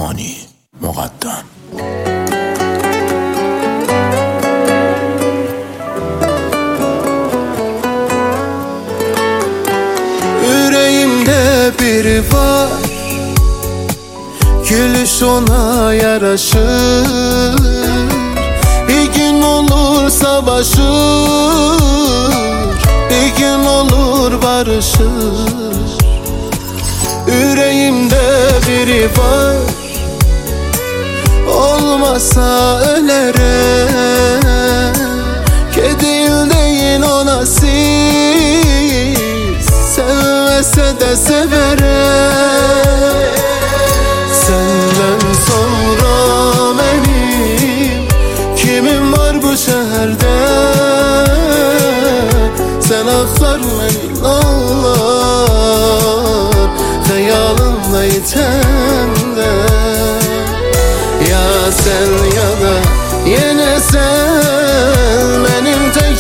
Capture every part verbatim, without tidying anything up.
Erfani Muqaddam. Yüreğimde biri var, gülüş ona yaraşır. Bir gün olur savaşır, bir gün olur barışır. Yüreğimde biri var, olmasa ölerim. Kedil değil ona siz, sevmese de severim. Senden sonra benim kimim var bu şehirde? Sen aktar beni ağlar, hayalımda itende. Ya sen ya da yine sen, benim tek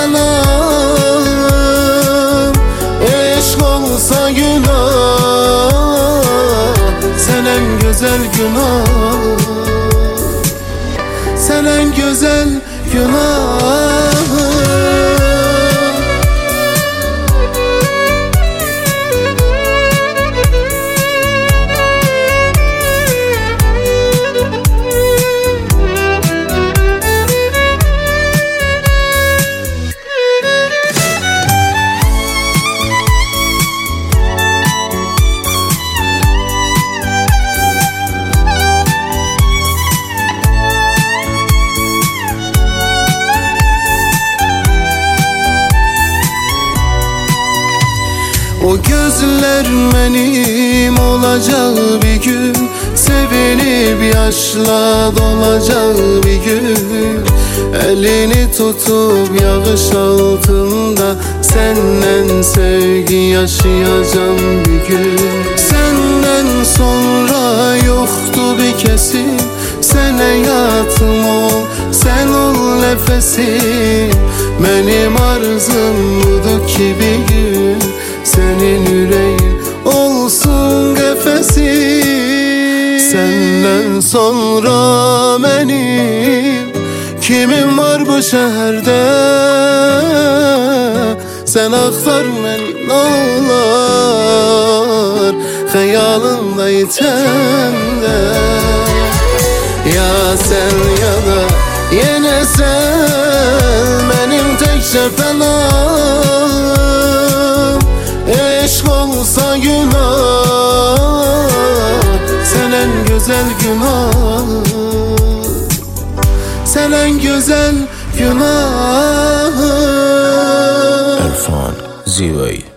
şefelam. Eşk olsa günah, sen en güzel günah, sen en güzel günah. O gözler benim olacak bir gün, sevinip yaşla dolacak bir gün. Elini tutup yağış altında senden sevgi yaşayacağım bir gün. Senden sonra yoktu bir kesim, sen hayatım ol, sen ol nefesim. Benim arzum budur ki bir gün senin yüreğin olsun kefesim. Senden sonra benim kimim var bu şehirde? Sen aktar beni ağlar, hayalımda itende. Ya sen ya da yine sen, benim tek şefelam. Eşk olsa günah, sen en güzel günah, sen en güzel günah. Erfan Zivay.